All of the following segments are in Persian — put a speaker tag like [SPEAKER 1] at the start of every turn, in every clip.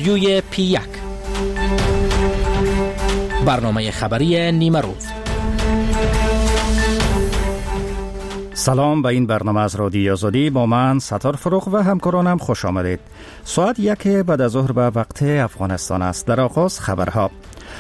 [SPEAKER 1] رادیوی P1 برنامه خبری نیمه روز.
[SPEAKER 2] سلام به این برنامه از رادیوی آزادی. با من ستار فروغ و همکارانم خوش آمدید. ساعت 1 بعد از ظهر به وقت افغانستان است. در آغاز خبرها.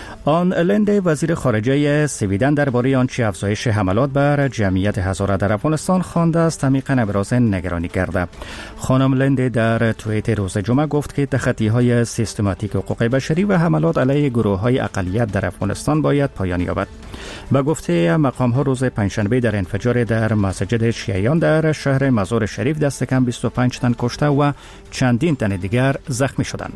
[SPEAKER 2] آن لند وزیر خارجه سویدن درباره آنچه افزایش حملات بر جمعیت هزاره در افغانستان خوانده است عمیقاً ابراز نگرانی کرده. خانم لند در توییت روز جمعه گفت که تخطی‌های سیستماتیک حقوق بشری و حملات علیه گروه‌های اقلیت در افغانستان باید پایان یابد. به گفته مقام‌ها روز پنجشنبه در انفجار در مسجد شیعیان در شهر مزار شریف دست کم 25 تن کشته و چندین تن دیگر زخمی شدند.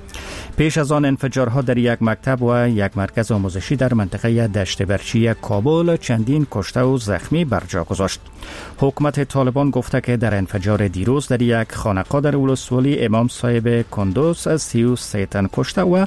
[SPEAKER 2] پیش از آن انفجارها در یک مکتب و یک مرکز آموزشی در منطقه دشت برچی کابل چندین کشته و زخمی بر جا گذاشت. حکومت طالبان گفته که در انفجار دیروز در یک خانقاه در ولسوالی امام صاحب کندوز 33 تن کشته و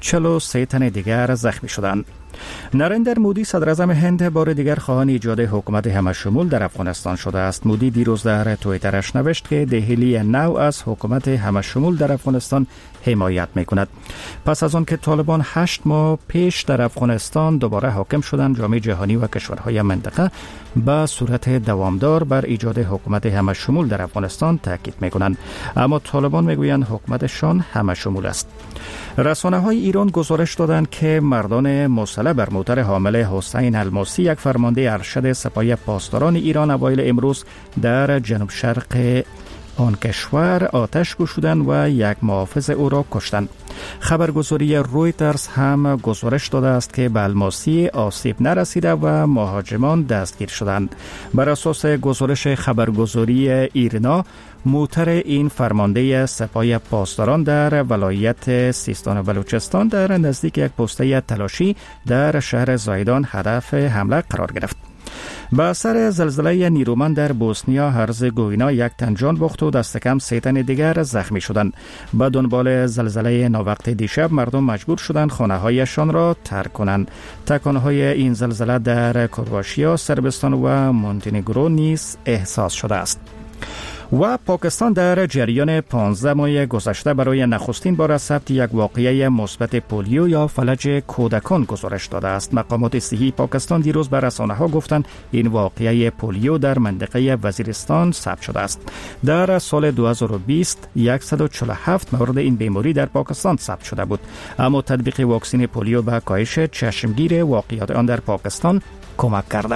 [SPEAKER 2] 43 تن دیگر زخمی شدند. نریندر مودی صدر اعظم هند بار دیگر خواهان ایجاد حکومت همشمول در افغانستان شده است. مودی دیروز در توییترش نوشت که دهلی نو از حکومت همشمول در افغانستان حمایت میکند. پس از آن که طالبان 8 ماه پیش در افغانستان دوباره حاکم شدند، جامعه جهانی و کشورهای منطقه به صورت دوامدار بر ایجاد حکومت همشمول در افغانستان تاکید میکنند، اما طالبان میگویند حکومتشان همشمول است. رسانه‌های ایران گزارش دادند که مردان مسلح بر موتر حامل حسین الماسی، یک فرمانده ارشد سپاه پاسداران ایران، اوایل امروز در جنوب شرق آن کشور آتش گشودند و یک محافظ او را کشتند. خبرگزاری رویترز هم گزارش داده است که به الماسی آسیب نرسیده و مهاجمان دستگیر شدند. بر اساس گزارش خبرگزاری ایرنا، موتر این فرمانده سپاه پاسداران در ولایت سیستان و بلوچستان در نزدیک یک پسته تلاشی در شهر زایدان هدف حمله قرار گرفت. با اثر زلزله نیرومند در بوسنیا هرزگوینا یک تن جان باخت و دست کم 3 تن دیگر زخمی شدند. به دنبال زلزله ناوقت دیشب مردم مجبور شدند خانه‌هایشان را ترک کنند. تکانهای این زلزله در کرواتیا، صربستان و مونتنگرو نیز احساس شده است. و پاکستان در جریان 15 ماه گذشته برای نخستین بار از ثبت یک واقعه مثبت پولیو یا فلج کودکان گزارش داده است. مقامات صحی پاکستان دیروز به رسانه‌ها گفتند این واقعه پولیو در منطقه وزیرستان ثبت شده است. در سال 2020 147 مورد این بیماری در پاکستان ثبت شده بود، اما تطبیق واکسن پولیو به کاهش چشمگیر واقعیت آن در پاکستان کمک کرده.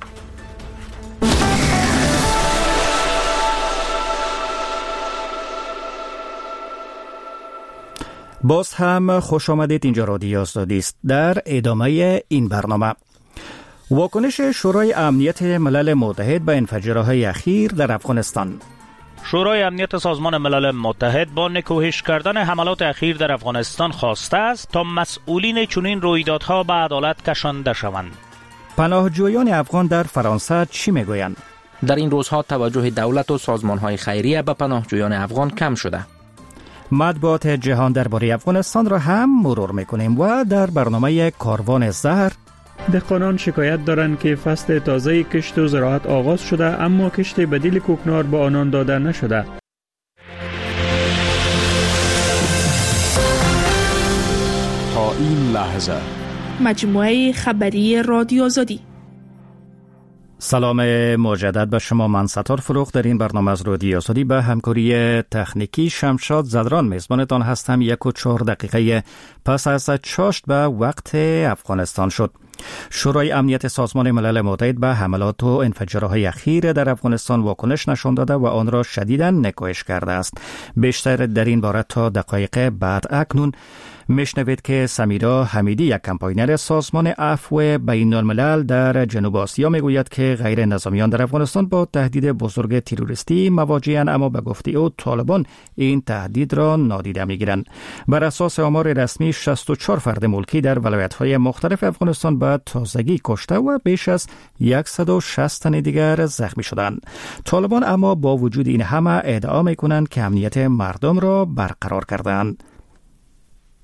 [SPEAKER 2] باز هم خوش آمدید. اینجا رادیوی آزادی است. در ادامه این برنامه، واکنش شورای امنیت ملل متحد به انفجارهای اخیر در افغانستان.
[SPEAKER 3] شورای امنیت سازمان ملل متحد با نکوهش کردن حملات اخیر در افغانستان خواسته است تا مسئولین چنین رویدادها به عدالت کشانده شوند.
[SPEAKER 2] پناهجویان افغان در فرانسه چی میگویند؟
[SPEAKER 1] در این روزها توجه دولت و سازمان‌های خیریه به پناهجویان افغان کم شده.
[SPEAKER 2] مطبوعات جهان درباره افغانستان را هم مرور میکنیم و در برنامه کاروان زهر
[SPEAKER 4] دهقانان شکایت دارند که فصل تازه کشت و زراعت آغاز شده، اما کشت بدیل کوکنار به آنان داده نشده.
[SPEAKER 5] تا این لحظه
[SPEAKER 6] مجموعه خبری رادیو آزادی.
[SPEAKER 2] سلام مجدد به شما. من ستار فروغ در این برنامه از رادیوی آزادی به همکاری تکنیکی شمشاد زدران میزبانتان هستم. 1:04 پس از چاشت به وقت افغانستان شد. شورای امنیت سازمان ملل متحد به حملات و انفجارهای اخیر در افغانستان واکنش نشان داده و آن را شدیداً نکوهش کرده است. بیشتر در این باره تا دقایق بعد اکنون میشنوید که سمیرا حمیدی، یک کمپاینر سازمان عفو بین الملل در جنوب آسیا، میگوید که غیر نظامیان در افغانستان با تهدید بزرگ تروریستی مواجه‌اند، اما به گفته او طالبان این تهدید را نادیده میگیرند. بر اساس آمار رسمی 64 فرد ملکی در ولایت‌های مختلف افغانستان به تازگی کشته و بیش از 160 تن دیگر زخمی شدند. طالبان اما با وجود این همه ادعا میکنند که امنیت مردم را برقرار کردند.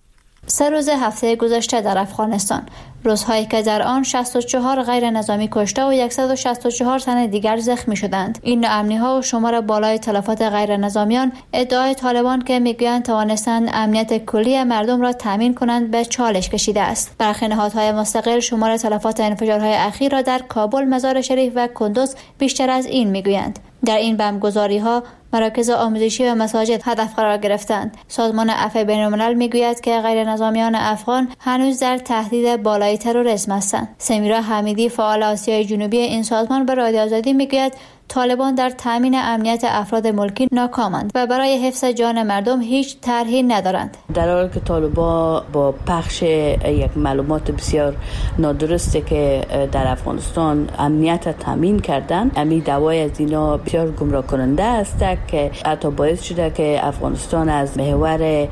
[SPEAKER 7] 3 روز هفته گذشته در افغانستان، روزهایی که در آن 64 غیر نظامی کشته و 164 تن دیگر زخمی شدند. این ناامنی‌ها و شمار بالای تلفات غیر نظامیان ادعای طالبان که میگویند توانستند امنیت کلی مردم را تامین کنند به چالش کشیده است. برخی نهادهای مستقل شمار تلفات انفجارهای اخیر را در کابل، مزار شریف و کندوز بیشتر از این میگویند. در این بمبگذاری‌ها مراکز آموزشی و مساجد هدف قرار گرفتند. سازمان عفو بین‌الملل میگوید که غیر نظامیان افغان هنوز در تهدید بالای تروریسم هستند. سمیرا حمیدی، فعال آسیای جنوبی این سازمان، به رادیو آزادی میگوید طالبان در تامین امنیت افراد ملکی ناکامند و برای حفظ جان مردم هیچ طرحی ندارند.
[SPEAKER 8] در حالی که طالبان با پخش یک معلومات بسیار نادرسته که در افغانستان امنیت تامین کردن، امی دعوای از اینا بسیار گمراه کننده است که حتی باعث شده که افغانستان از محور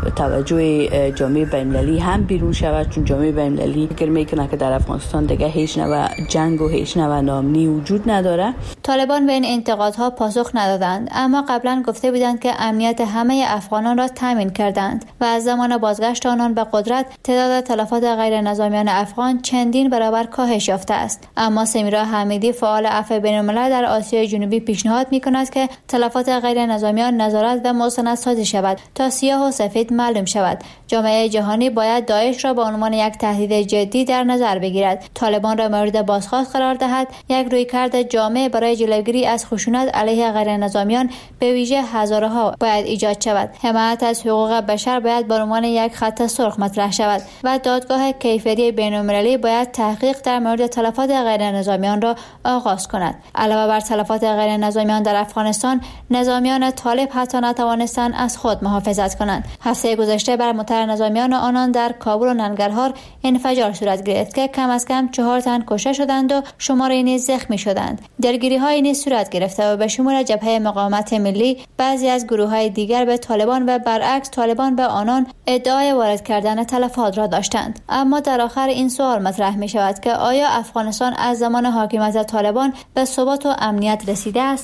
[SPEAKER 8] توجه جامعه بین‌المللی هم بیرون شود، چون جامعه بین‌المللی فکر میکنه که در افغانستان دیگه هیچ نوع جنگ و هیچ نوع ناامنی وجود نداره.
[SPEAKER 7] طالبان به این انتقادها پاسخ ندادند، اما قبلا گفته بودند که امنیت همه افغانان را تامین کردند و از زمان بازگشت آنان به قدرت تعداد تلفات غیر نظامیان افغان چندین برابر کاهش یافته است. اما سمیرا حمیدی، فعال عفو بین‌الملل در آسیای جنوبی، پیشنهاد می‌کند که تلفات غیر نظامیان نظارت و مستندسازی شود تا سیاه و سفید معلوم شود. جامعه جهانی باید داعش را به عنوان یک تهدید جدی در نظر بگیرد، طالبان را مورد بازخواست قرار دهد، یک رویکرد جامع برای جلوگیری از خشونت علیه غیر نظامیان به ویژه هزارها باید ایجاد شود. حمایت از حقوق بشر باید به عنوان یک خط سرخ مطرح شود و دادگاه کیفری بین‌المللی باید تحقیق در مورد تلفات غیر نظامیان را آغاز کند. علاوه بر تلفات غیر نظامیان در افغانستان، نظامیان طالب حتی نتوانستند از خود محافظت کنند. هفته گذشته بر موتر نظامیان آنان در کابل و ننگرهار انفجار صورت گرفت که کم از کم 4 تن کشته شدند و شماری نیز زخمی شدند. درگیری‌های نیز صورت گرفته و به شمول جبهه مقاومت ملی، بعضی از گروه‌های دیگر به طالبان و برعکس طالبان به آنان ادعای وارد کردن تلفات را داشتند. اما در آخر این سوال مطرح می شود که آیا افغانستان از زمان حاکمیت طالبان به ثبات و امنیت رسیده است؟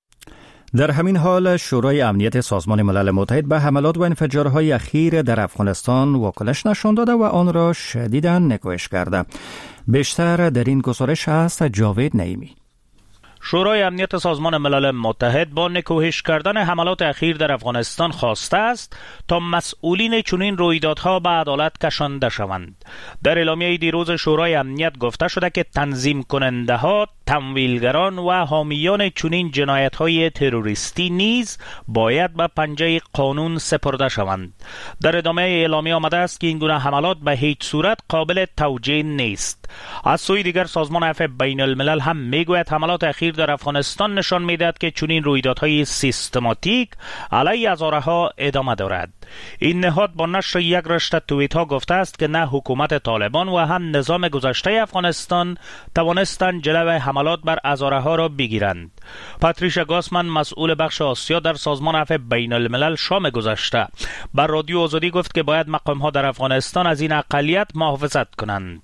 [SPEAKER 2] در همین حال شورای امنیت سازمان ملل متحد به حملات و انفجارهای اخیر در افغانستان واکنش نشان داده و آن را شدیداً نکوهش کرده. بیشتر در این گزارش است جاوید نعیمی.
[SPEAKER 3] شورای امنیت سازمان ملل متحد با نکوهش کردن حملات اخیر در افغانستان خواسته است تا مسئولین چنین رویدادها به عدالت کشانده شوند. در اعلامیه دیروز شورای امنیت گفته شده که تنظیم کننده ها، تمویلگران و حامیان چنین جنایت‌های تروریستی نیز باید به پنجه قانون سپرده شوند. در ادامه اعلامیه آمده است که این گونه حملات به هیچ صورت قابل توجیه نیست. از سوی دیگر سازمان عفو بین‌الملل هم میگوید حملات اخیر در افغانستان نشان میدهد که چنین رویدادهای سیستماتیک علیه هزارها ادامه دارد. این نهاد با نشر یک رشته توییت ها گفته است که نه حکومت طالبان و هم نظام گذشته افغانستان توانستند جلوی حملات بر هزارها را بگیرند. پاتریشا گاسمن، مسئول بخش آسیا در سازمان عفو بین‌الملل، شام گذشته بر رادیو آزادی گفت که باید مقام ها در افغانستان از این اقلیت محافظت کنند.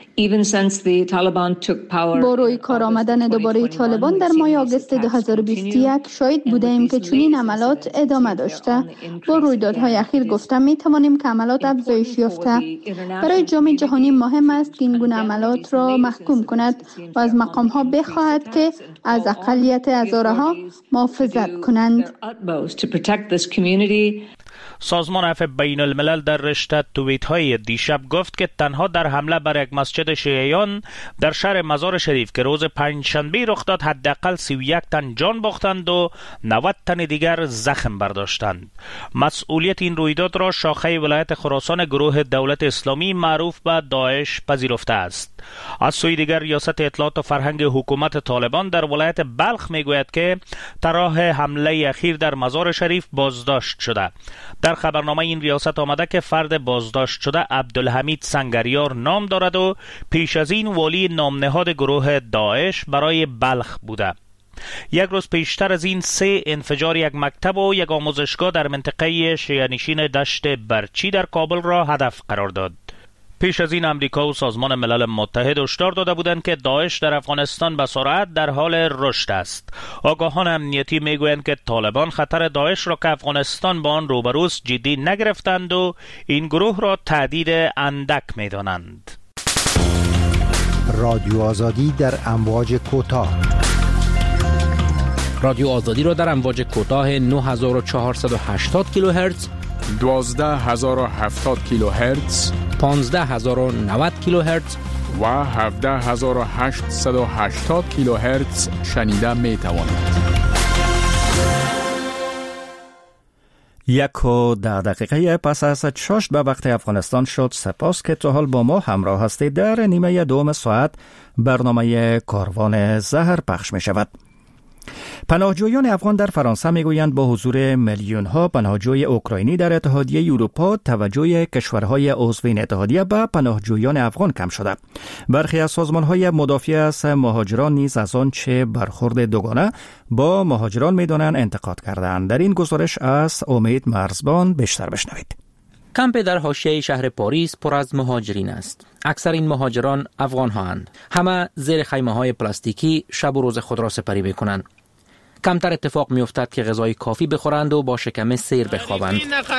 [SPEAKER 9] با روی کار آمدن دوباره طالبان در ماه آگوست 2021 شاهد بودیم که چنین عملات ادامه داشته. با رویدادهای اخیر گفتم می توانیم که عملات افزایش یافته. برای جامعه جهانی مهم است که این گونه عملات را محکوم کند و از مقام ها بخواهد که از اقلیت هزارها محافظت کنند.
[SPEAKER 3] سازمان عفو بین‌الملل در رشته توییت های دیشب گفت که تنها در حمله بر یک مسجد شیعیان در شهر مزار شریف که روز پنجشنبه رخ داد حداقل 31 تن جان باختند و 90 تن دیگر زخم برداشتند. مسئولیت این رویداد را شاخه ولایت خراسان گروه دولت اسلامی معروف به داعش پذیرفته است. از سوی دیگر ریاست اطلاعات و فرهنگ حکومت طالبان در ولایت بلخ میگوید که طراح حمله اخیر در مزار شریف بازداشت شده. در خبرنامه این ریاست آمده که فرد بازداشت شده عبدالحمید سنگریار نام دارد و پیش از این والی نامنهاد گروه داعش برای بلخ بوده. یک روز پیشتر از این 3 انفجار یک مکتب و یک آموزشگاه در منطقه شیعه‌نشین دشت برچی در کابل را هدف قرار داد. پیش از این امریکا و سازمان ملل متحد هشدار داده بودند که داعش در افغانستان به سرعت در حال رشد است. آگاهان امنیتی میگویند که طالبان خطر داعش را که افغانستان با آن روبروست جدی نگرفتند و این گروه را تهدید اندک میدانند.
[SPEAKER 10] رادیو آزادی در امواج کوتاه.
[SPEAKER 1] رادیو آزادی را در امواج کوتاه 9480 کیلوهرتز،
[SPEAKER 5] 12070 کیلوهرتز،
[SPEAKER 1] 15090 کیلوهرتز
[SPEAKER 5] و 17880 کیلوهرتز شنیده می توانید.
[SPEAKER 2] 1:10 پس از 6 به وقت افغانستان شد. سپاس که تا حال با ما همراه هستید. در نیمه دوم ساعت برنامه کاروان زهر پخش می شود. پناهجویان افغان در فرانسه میگویند با حضور میلیون ها پناهجوی اوکراینی در اتحادیه اروپا توجه کشورهای عضو این اتحادیه به پناهجویان افغان کم شده. برخی از سازمان‌های مدافع از مهاجران نیز از آنچه برخورد دوگانه با مهاجران می‌دانند انتقاد کردند. در این گزارش از امید مرزبان بیشتر بشنوید.
[SPEAKER 1] کمپ در حاشیه شهر پاریس پر از مهاجرین است. اکثر این مهاجران افغان هستند. همه زیر خیمه‌های پلاستیکی شب و روز خود را سپری می‌کنند. کمتر اتفاق می‌افتد که غذای کافی بخورند و با شکم سیر بخوابند.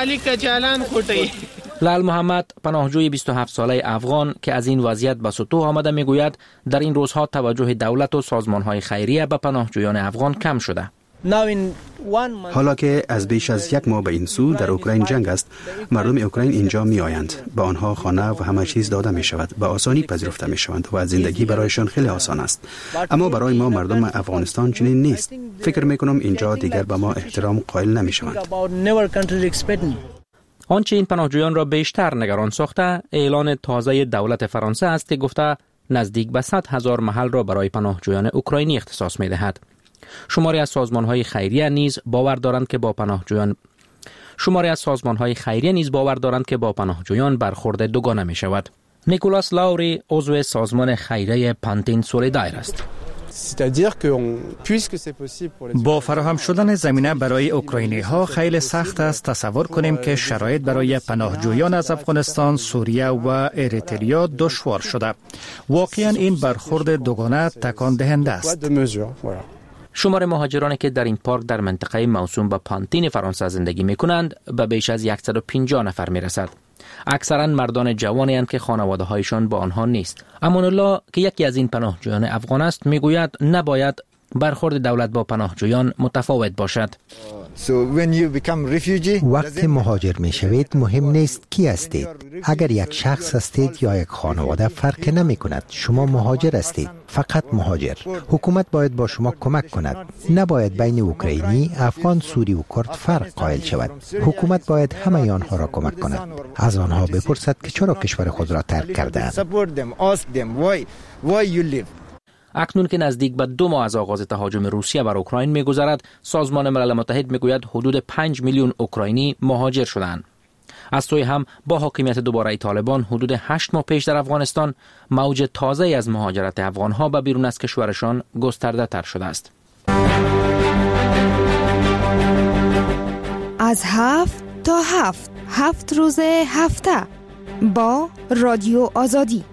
[SPEAKER 1] لال محمد پناهجوی 27 ساله افغان که از این وضعیت به سطوح آمده میگوید در این روزها توجه دولت و سازمان‌های خیریه به پناهجویان افغان کم شده.
[SPEAKER 11] حالا که از بیش از 1 ماه به این سو در اوکراین جنگ است، مردم اوکراین اینجا می آیند. به آنها خانه و همه چیز داده می شود. به آسانی پذیرفته می شوند و زندگی برایشان خیلی آسان است. اما برای ما مردم افغانستان چنین نیست. فکر می کنم اینجا دیگر به ما احترام قائل نمی شوند.
[SPEAKER 1] آنچه این پناهجویان را بیشتر نگران ساخته اعلان تازه دولت فرانسه است که گفته نزدیک به 100,000 محل را برای پناهجویان اوکراینی اختصاص می دهد. شماری از سازمان‌های خیریه نیز باور دارند که با پناهجویان برخورد دوگانه می شود. نیکولاس لاوری عضو سازمان خیریه پانتین سولیدار است.
[SPEAKER 2] با فراهم شدن زمینه برای اوکراینی ها خیلی سخت است تصور کنیم که شرایط برای پناهجویان از افغانستان، سوریه و اریتریا دشوار شده. واقعا این برخورد دوگانه تکان دهنده است.
[SPEAKER 1] شمار مهاجرانی که در این پارک در منطقه موسوم به پانتین فرانسه زندگی می کنند به بیش از 150 نفر می رسد. اکثرا مردان جوانی هستند که خانواده هایشان با آنها نیست. امان الله که یکی از این پناهجویان افغان است می گوید نباید برخورد دولت با پناهجویان متفاوت باشد.
[SPEAKER 10] وقتی مهاجر می شوید مهم نیست کی هستید. اگر یک شخص هستید یا یک خانواده فرق نمی کند. شما مهاجر هستید. فقط مهاجر. حکومت باید با شما کمک کند. نباید بین اوکراینی، افغان، سوری و کرد فرق قائل شود. حکومت باید همه آنها را کمک کند. از آنها بپرسد که چرا کشور خود را ترک کردند.
[SPEAKER 1] اکنون که نزدیک به 2 ماه از آغاز تهاجم روسیه بر اوکراین می‌گذرد، سازمان ملل متحد می‌گوید حدود 5 میلیون اوکراینی مهاجر شدند. از سوی هم با حاکمیت دوباره طالبان حدود 8 ماه پیش در افغانستان موج تازه از مهاجرت افغان‌ها به بیرون از کشورشان گسترده تر شده است.
[SPEAKER 12] از 7 تا 7 روز هفته با رادیو آزادی.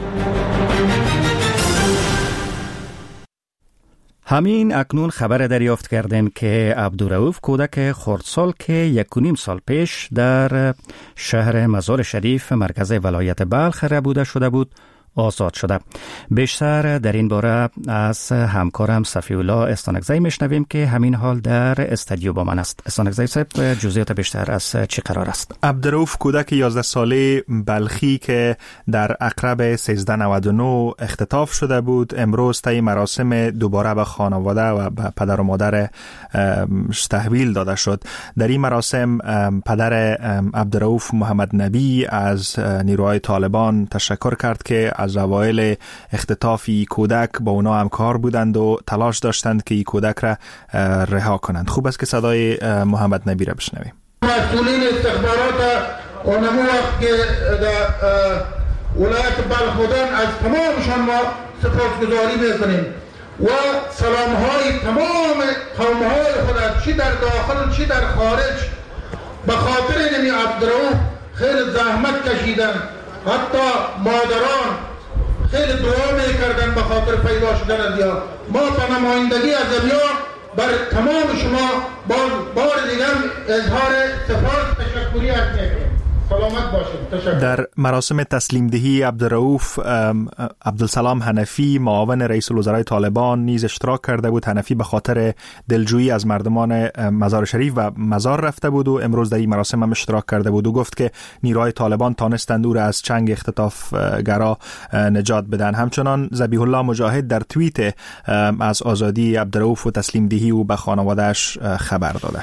[SPEAKER 2] همین اکنون خبر دریافت کردیم که عبدالرؤوف کودک خردسال که 1.5 سال پیش در شهر مزار شریف مرکز ولایت بلخ ربوده شده بود آزاد شده. بیشتر در این باره از همکارم صفی‌الله استانکزی میشنویم که همین حال در استودیو با من است. استانکزی صاحب جزئیات بیشتر از چی قرار است؟
[SPEAKER 13] عبدالرؤوف کودک 11 ساله بلخی که در عقرب 1399 اختطاف شده بود امروز طی مراسم دوباره به خانواده و به پدر و مادر تحویل داده شد. در این مراسم پدر عبدالرؤوف محمد نبی از نیروهای طالبان تشکر کرد که از اوایل اختطافی کودک با اونا همکار بودند و تلاش داشتند که این کودک را رها کنند. خوب است که صدای محمد نبی را بشنویم.
[SPEAKER 14] مسئولین استخبارات اونمو وقت که در ولایت بلخ بودن از تمامشان ما سپاسگزاری میکنیم و سلامهای تمام قومهای خود چی در داخل چی در خارج به خاطر اینمی عبدالرؤوف خیلی زحمت کشیدن حتی مادران خیلی دعا میکردن به خاطر پیدا شدن از یا. ما به نمایندگی از یا بر تمام شما بار دیگر اظهار سپاس تشکری از میکنیم. سلامت باشید. تشکر.
[SPEAKER 13] در مراسم تسلیم دهی عبدالرؤوف عبدالسلام حنفی معاون رئیس الوزرای طالبان نیز اشتراک کرده بود. حنفی به خاطر دلجویی از مردمان مزار شریف و مزار رفته بود و امروز در این مراسم هم اشتراک کرده بود و گفت که نیروهای طالبان تانستند او را از چنگ اختطافگرا نجات بدن. همچنان ذبیح الله مجاهد در توییت از آزادی عبدالرؤوف و تسلیم دهی او به خانواده‌اش خبر داده.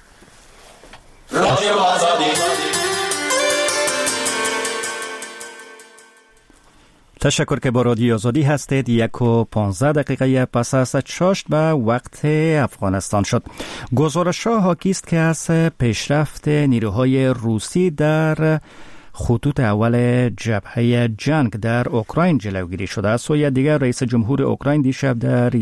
[SPEAKER 13] رادیو آزادی.
[SPEAKER 2] تشکر که با رادیو آزادی هستید. 1:15 پس از 6 به وقت افغانستان شد. گزارش‌ها حاکی است که از پیشرفت نیروهای روسی در خطوط اول جبهه جنگ در اوکراین جلوگیری شده است. سوی دیگر رئیس جمهور اوکراین دیشب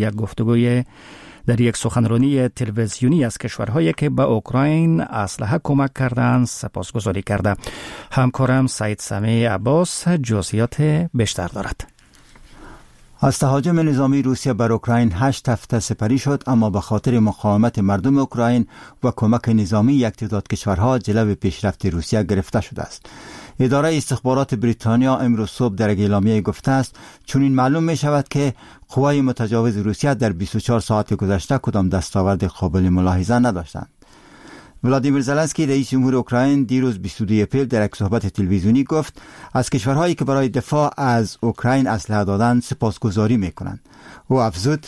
[SPEAKER 2] در یک سخنرانی تلویزیونی از کشورهایی که به اوکراین اسلحه کمک کردند سپاسگزاری کرده. همکارم سعید سمیع عباس جزئیات بیشتر دارد.
[SPEAKER 15] از تهاجم نظامی روسیه بر اوکراین 8 هفته سپری شد، اما به خاطر مقاومت مردم اوکراین و کمک نظامی یک تعداد کشورها جلو پیشرفت روسیه گرفته شده است. اداره استخبارات بریتانیا امروز صبح در اعلامیه گفته است چنین معلوم می شود که قوای متجاوز روسیه در 24 ساعت گذشته کدام دستاورد قابل ملاحظه نداشتند. ولادیمیر زلنسکی رئیس جمهور اوکراین دیروز 22 اپریل در یک صحبت تلویزیونی گفت از کشورهایی که برای دفاع از اوکراین اسلحه دادند سپاسگزاری می‌کنند. او افزود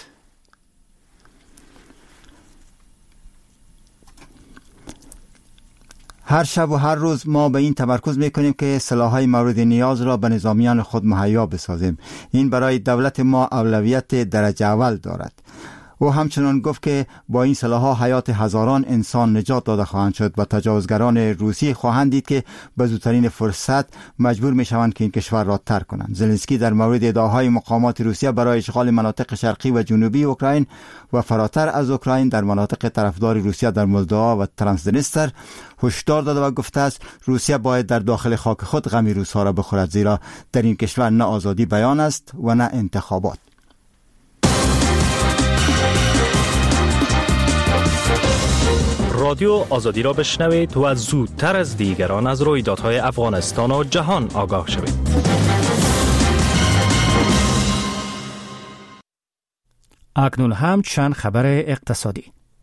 [SPEAKER 15] هر شب و هر روز ما به این تمرکز میکنیم که سلاح‌های مورد نیاز را به نظامیان خود مهیا بسازیم. این برای دولت ما اولویت درجه اول دارد. او همچنان گفت که با این سلاح‌ها حیات هزاران انسان نجات داده خواهند شد و تجاوزگران روسی خواهند دید که به زودترین فرصت مجبور میشوند که این کشور را ترک کنند. زلنسکی در مورد ادعاهای مقامات روسیه برای اشغال مناطق شرقی و جنوبی اوکراین و فراتر از اوکراین در مناطق طرفدار روسیه در مولدووا و ترانسنیستر هشدار داده و گفته است روسیه باید در داخل خاک خود غم روس‌ها را بخورد، زیرا در این کشور نه آزادی بیان است و نه انتخابات.
[SPEAKER 16] رادیو آزادی را بشنوید و زودتر از دیگران از رویدادهای افغانستان و جهان آگاه شوید.
[SPEAKER 2] اکنون هم چند خبر اقتصادی.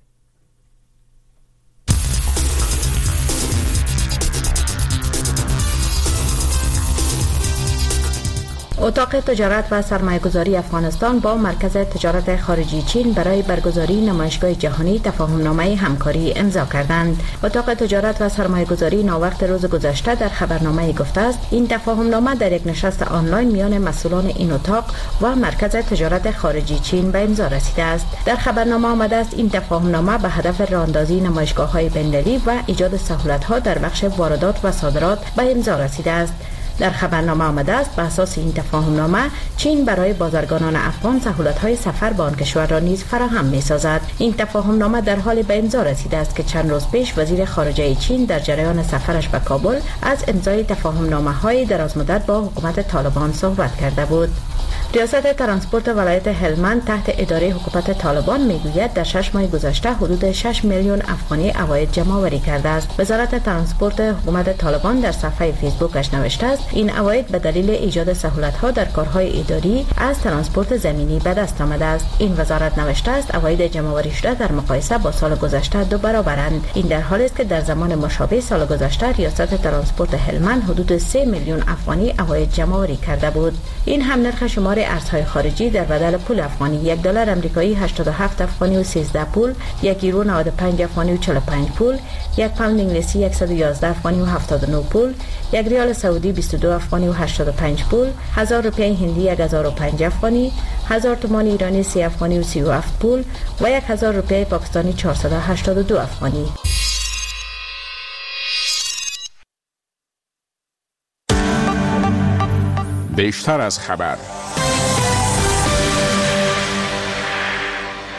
[SPEAKER 17] اتاق تجارت و سرمایه‌گذاری افغانستان با مرکز تجارت خارجی چین برای برگزاری نمایشگاه جهانی تفاهمنامه همکاری امضا کردند. اتاق تجارت و سرمایه‌گذاری ناوقت روز گذشته در خبرنامه گفته است این تفاهمنامه در یک نشست آنلاین میان مسئولان این اتاق و مرکز تجارت خارجی چین به امضا رسیده است. در خبرنامه آمده است این تفاهمنامه به هدف راهاندازی نمایشگاه‌های بین‌المللی و ایجاد سهولت‌ها در بخش واردات و صادرات به امضا رسیده است. در خبرنامه آمده است به اساس این تفاهمنامه چین برای بازرگانان افغان سهولت‌های سفر به آن کشور را نیز فراهم می‌سازد. این تفاهمنامه در حال به امضا رسیده است که چند روز پیش وزیر خارجه چین در جریان سفرش به کابل از امضای تفاهمنامه‌های درازمدت با حکومت طالبان صحبت کرده بود. ریاست ترانسپورت ولایت هلمند تحت اداره حکومت طالبان میگوید در 6 ماه گذشته حدود 6 میلیون افغانی عواید جمع‌آوری کرده است. وزارت ترانسپورت حکومت طالبان در صفحه فیسبوکش نوشته است این عواید به دلیل ایجاد سهولت‌ها در کارهای اداری از ترانسپورت زمینی به دست آمده است. این وزارت نوشته است عواید جمع‌آوری شده در مقایسه با سال گذشته 2 برابرند. این در حالی است که در زمان مشابه سال گذشته ریاست ترانسپورت هلمند حدود 3 میلیون افغانی عواید جمع‌آوری کرده بود. این هم نرخ شمار ارزهای خارجی در بدل پول افغانی: 1 دلار آمریکایی 87 افغانی و 13 پول، 1 یورو 95 افغانی و 45 پول، 1 پوند انگلیسی 111 افغانی و 79 پول، 1 ریال سعودی 22 افغانی و 85 پول، 1000 روپیه هندی 1005 افغانی، 1000 تومان ایرانی 30 افغانی و 37 پول و 1000 روپیه پاکستانی 482 افغانی.
[SPEAKER 5] بیشتر از خبر.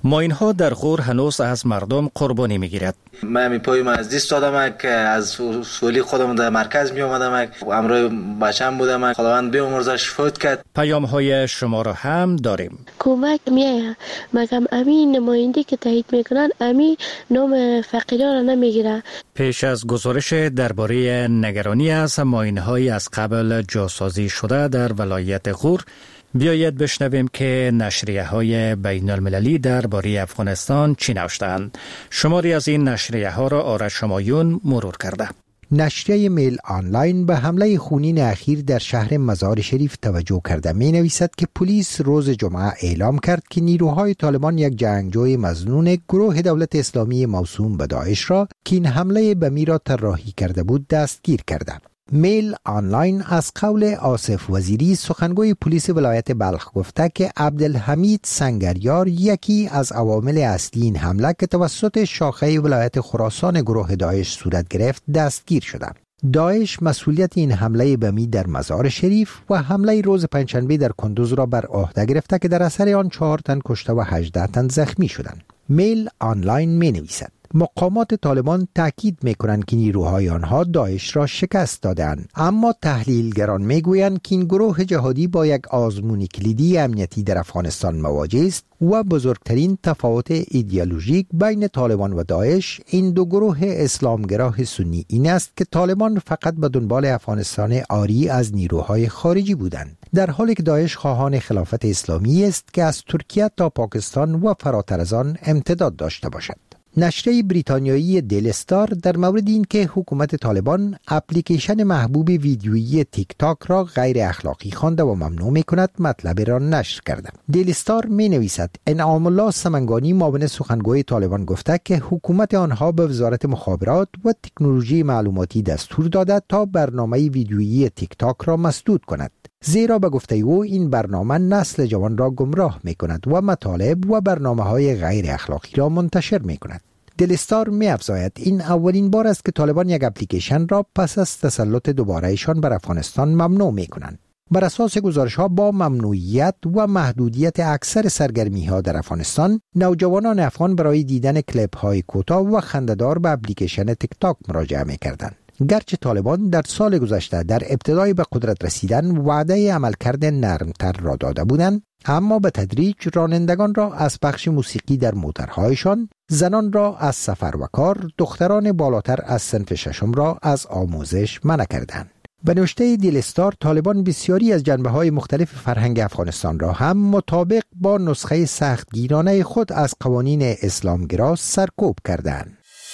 [SPEAKER 2] ماین ها در غور هنوز از مردم قربانی میگیرد.
[SPEAKER 18] من پایم از دست دادم که از سولی خودم در مرکز می اومدم، امروز بچم بودم، خداوند بیامرزش فوت کرد.
[SPEAKER 2] پیام های شما را هم داریم.
[SPEAKER 19] کمک میایه مگم امین نماینده که تایید میکنن امین نام فقیران را نمیگیره.
[SPEAKER 2] پیش از گزارش درباره نگرانی از ماین های از قبل جاسازی شده در ولایت غور، بیایید بشنویم که نشریه های بین المللی درباره افغانستان چی نوشتند. شماری از این نشریه ها را آرش همایون مرور کرده.
[SPEAKER 10] نشریه میل آنلاین به حمله خونین اخیر در شهر مزار شریف توجه کرده. می نویسد که پلیس روز جمعه اعلام کرد که نیروهای طالبان یک جنگجوی مظنون گروه دولت اسلامی موسوم به داعش را که این حمله بمی را طراحی کرده بود دستگیر کرده. میل آنلاین از قول آصف وزیری سخنگوی پلیس ولایت بلخ گفته که عبدالحمید سنگریار یکی از عوامل اصلی این حمله که توسط شاخه ولایت خراسان گروه داعش صورت گرفت دستگیر شده. داعش مسئولیت این حمله بمی در مزار شریف و حمله روز پنجشنبه در کندوز را بر عهده گرفته که در اثر آن 4 تن کشته و 18 تن زخمی شدند. میل آنلاین می نویسد مقامات طالبان تاکید می‌کنند که نیروهای آنها داعش را شکست دادند، اما تحلیلگران می‌گویند که این گروه جهادی با یک آزمون کلیدی امنیتی در افغانستان مواجه است و بزرگترین تفاوت ایدئولوژیک بین طالبان و داعش این دو گروه اسلامگرا سنی این است که طالبان فقط به دنبال افغانستان عاری از نیروهای خارجی بودند، در حالی که داعش خواهان خلافت اسلامی است که از ترکیه تا پاکستان و فراتر از آن امتداد داشته باشد. نشریه بریتانیایی دیلی استار در مورد این که حکومت طالبان اپلیکیشن محبوب ویدیویی تیک تاک را غیر اخلاقی خوانده و ممنوع می کند مطلب را نشر کرده. دیلی استار می نویسد انعام الله سمنگانی معاون سخنگوی طالبان گفته که حکومت آنها به وزارت مخابرات و تکنولوژی معلوماتی دستور داده تا برنامه ویدیویی تیک تاک را مسدود کند، زیرا به گفته او این برنامه نسل جوان را گمراه می کند و مطالب و برنامه های غیر اخلاقی را منتشر می کند. دلستار می افزاید این اولین بار است که طالبان یک اپلیکیشن را پس از تسلط دوباره‌ایشان بر افغانستان ممنوع می کنند. بر اساس گزارش ها با ممنوعیت و محدودیت اکثر سرگرمی ها در افغانستان، نوجوانان افغان برای دیدن کلیپ های کوتاه و خنده‌دار به اپلیکیشن تیک تاک مراجعه می کردند. گرچه طالبان در سال گذشته در ابتدای به قدرت رسیدن وعده عملکرد نرمتر را داده بودند، اما به تدریج رانندگان را از پخش موسیقی در موترهایشان، زنان را از سفر و کار، دختران بالاتر از صنف ششم را از آموزش منع کردند. به نوشته دیلستار، طالبان بسیاری از جنبه‌های مختلف فرهنگ افغانستان را هم مطابق با نسخه سختگیرانه خود از قوانین اسلامگرا سرکوب کردند.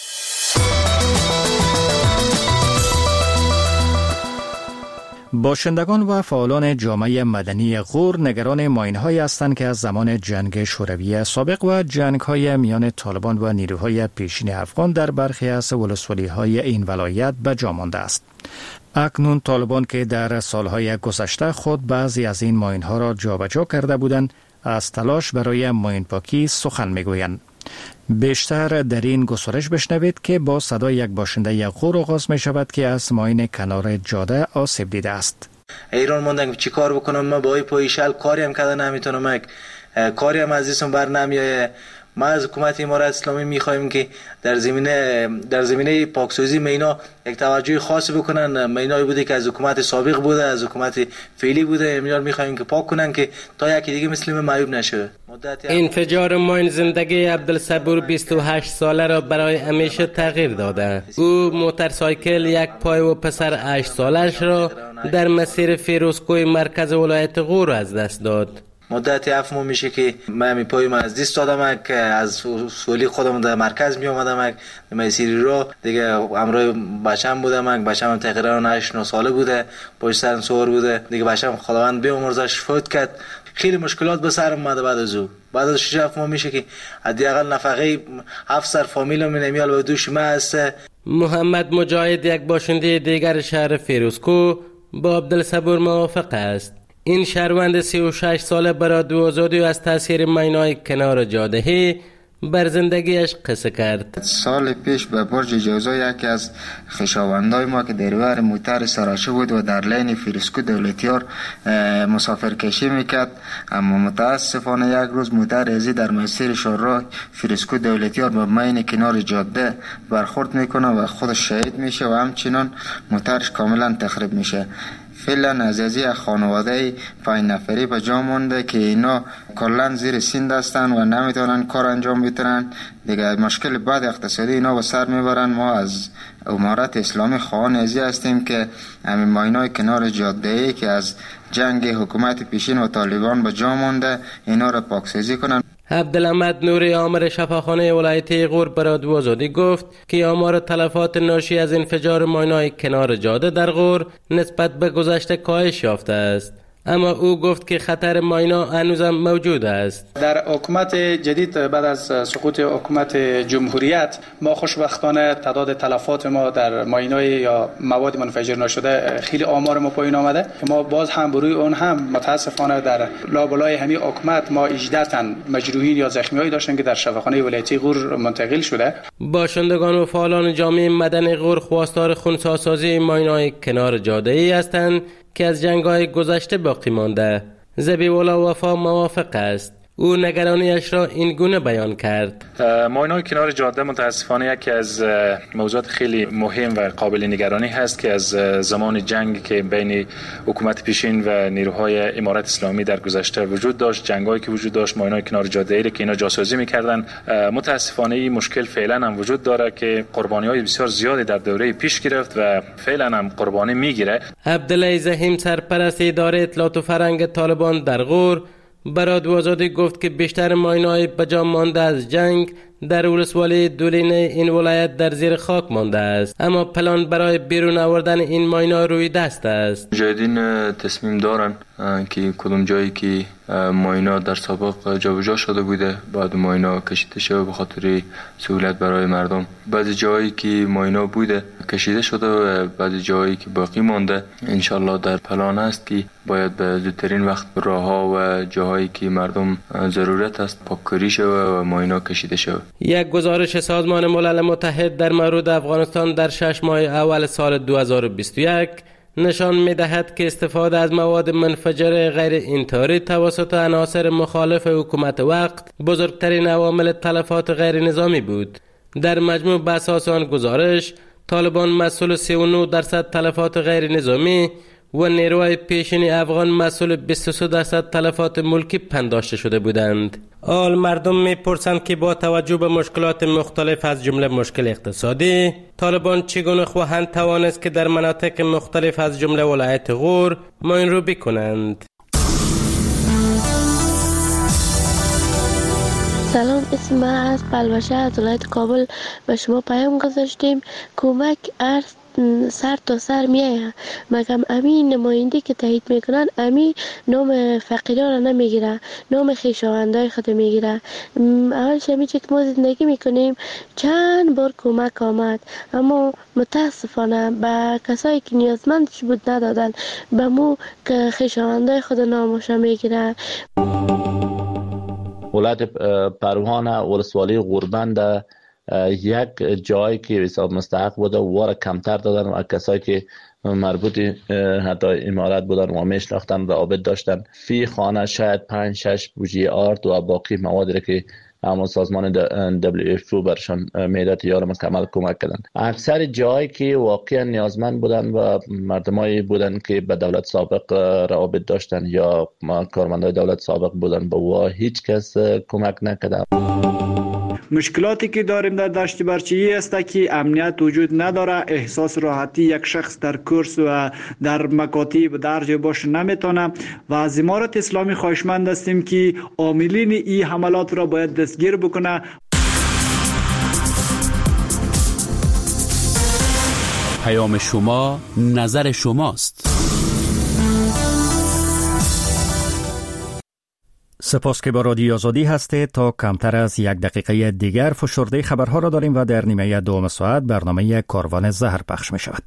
[SPEAKER 2] باشندگان و فعالان جامعه مدنی غور نگران ماین‌هایی هستند که از زمان جنگ شوروی سابق و جنگ‌های میان طالبان و نیروهای پیشین افغان در برخی از ولسوالی‌های این ولایت به جا مانده است. اکنون طالبان که در سالهای گذشته خود بعضی از این ماین‌ها را جابجا کرده بودند، از تلاش برای ماین پاکی سخن می‌گویند. بیشتر در این گزارش بشنوید که با صدای یک باشنده غور آغاز می شود که از ماین کنار جاده آسیب دیده است.
[SPEAKER 18] ایران موندن که چی کار بکنم، ما با پایشل کاری هم کردن نمیتونم، کاری هم از دستم بر نمیایه. ما از حکومت امارات اسلامی میخوایم که در زمینه پاکسازی مینا یک توجه خاص بکنن. مینایی بوده که از حکومت سابق بوده، از حکومت فعلی بوده، اینا میخوایم که پاک کنن که تا یکی دیگه مسلم معیوب نشه.
[SPEAKER 20] انفجار ماین زندگی عبدالصبور 28 ساله را برای همیشه تغییر داده. او موتورسایکل، یک پای و پسر 8 سالش را در مسیر فیروزکوی مرکز ولایت غور از دست داد.
[SPEAKER 18] مدت 7 ماه میشه که من پایم از دست دادم، که از سولی خودم در مرکز می اومدم، مسیری رو دیگه امروز بچم بودم، بچم تقریبا 8-9 ساله بوده، پشت سر سوار بوده دیگه. بچم خداوند بیامرزش فوت کرد. خیلی مشکلات به سرم اومده. بعد از 6 ماه میشه که حداقل نفقه 7 سر فامیلم نمیال و دوش ما هست.
[SPEAKER 20] محمد مجاهد، یک باشنده دیگر شهر فیروزکو، با عبدالصبور موافق است. این شهروند 36 ساله برای آزادی از تاثیر مینای کنار جاده بر زندگیش قصه کرد.
[SPEAKER 21] سال پیش به برج جوزا یکی از خویشاوندای ما که دریور موتر سراشه بود و در لین فیروسکو دولتیار مسافر کشی میکرد، اما متاسفانه یک روز موتر ازی در مسیر شهرراه فیروسکو دولتیار به مین کنار جاده برخورد میکنه و خودش شهید میشه و همچنان موترش کاملا تخریب میشه. فعلا از خانواده 5 نفری به جا مونده که اینا کلا زیر سیند هستن و نمیتونن کار انجام بدن دیگه. مشکل بعد اقتصادی اینا به سر میبرن. ما از امارت اسلامی خواهان ازی هستیم که همین ماینای کنار جاده ای که از جنگ حکومت پیشین و طالبان به جا مونده اینا را پاکسازی کنن.
[SPEAKER 20] عبدالحمد نوری آمر شفاخانه ولایت غور به رادیو آزادی گفت که آمار تلفات ناشی از انفجار ماینای کنار جاده در غور نسبت به گذشته کاهش یافته است، اما او گفت که خطر ماینا هنوزم موجود است.
[SPEAKER 22] در حکومت جدید بعد از سقوط حکومت جمهوریت ما خوشبختانه تعداد تلفات ما در ماینای یا مواد منفجر نشده خیلی آمار ما پایین آمده که ما باز هم بروی اون هم متاسفانه در لابلای همین حکومت ما 18 تن مجروحین یا زخمیایی داشتن که در شفاخانه ولایتی غور منتقل شده.
[SPEAKER 20] باشندگان و فعالان جامعه مدنی غور خواستار خنثی‌سازی ماینای کنار جاده ای هستند که از جنگ‌های گذشته باقی مانده. ذبیح‌الله وفا موافق است. او نگرانیش را این گونه بیان کرد.
[SPEAKER 23] ماینای کنار جاده متاسفانه یکی از موضوعات خیلی مهم و قابل نگرانی هست که از زمان جنگ که بین حکومت پیشین و نیروهای امارت اسلامی در گذشته وجود داشت، جنگایی که وجود داشت، ماینای کنار جاده ای که اینا جاسوسی می‌کردن. متاسفانه این مشکل فعلا هم وجود داره که قربانی‌های بسیار زیادی در دوره پیش گرفت و فعلا هم قربانی میگیره.
[SPEAKER 20] عبدالله زحیم سرپرست اداره اطلاعات و فرهنگ طالبان در غور به رادیو آزادی گفت که بیشتر ماینای بجا مانده از جنگ در ولسوالی دولینه این ولایت در زیر خاک مانده است، اما پلان برای بیرون آوردن این ماینا روی دست است.
[SPEAKER 24] مجاهدین تصمیم دارن که کدوم جایی که ماینا در سابق جابجا شده بوده بعد ماینا کشیده شده به خاطر سهولت برای مردم. بعضی جایی که ماینا بوده کشیده شده و بعضی جایی که باقی مانده انشالله در پلان است که باید به زودترین وقت راهها و جاهایی که مردم ضرورت است پاککاری شده و ماینا کشیده شده.
[SPEAKER 20] یک گزارش سازمان ملل متحد در مورد افغانستان در 6 ماه اول سال 2021 نشان می‌دهد که استفاده از مواد منفجر غیر انتحاری توسط عناصر مخالف حکومت وقت بزرگترین عوامل تلفات غیر نظامی بود. در مجموع بر اساس آن گزارش طالبان مسئول 39% تلفات غیر نظامی و نیروهای پیشین افغان مسئول 23% تلفات ملکی پنداشته شده بودند. آل مردم میپرسند که با توجه به مشکلات مختلف از جمله مشکل اقتصادی، طالبان چگونه خواهند توانست که در مناطق مختلف از جمله ولایت غور ماین رو بکنند.
[SPEAKER 19] سلام، اسم من از بلوشه از ولایت کابل. به شما پیام گذاشتیم کمک ارز سر تا سر میایه، مگم امین نماینده که تایید میکنن امی نام فقیران را نمیگیره، نام خویشاوندای خود میگیره. اولش همی که ما زندگی میکنیم چند بار کمک آمد، اما متاسفانه به کسایی که نیازمندش بود ندادن، به مو که خویشاوندای خود نامشا میگیره.
[SPEAKER 25] ولایت پروان ولسوالی غوربند یک جایی که حساب مستحق بوده واره کمتر دادن و کسایی که مربوط حتی امارت بودن و میشناختن روابط داشتن فی خانه شاید 5-6 بوجی آرد و باقی موادی که همون سازمان WHO برشان میداد یا مکمل کمک کردن. اکثر جایی که واقعا نیازمند بودن و مردمایی بودن که به دولت سابق روابط داشتن یا کارمندای دولت سابق بودن به و هیچ کس کمک نکرد.
[SPEAKER 26] مشکلاتی که داریم در دشت برچی است که امنیت وجود نداره، احساس راحتی یک شخص در کورس و در مکاتب درج باش نمیتونه و از امارت اسلامی خواهشمند هستیم که عاملین این حملات را باید دستگیر بکنه.
[SPEAKER 5] پیام شما نظر شماست.
[SPEAKER 2] سپاس که با رادیو آزادی هستید. تا کمتر از 1 دقیقه دیگر فشرده خبرها را داریم و در نیمه دوم ساعت برنامه کاروان زهر پخش می شود.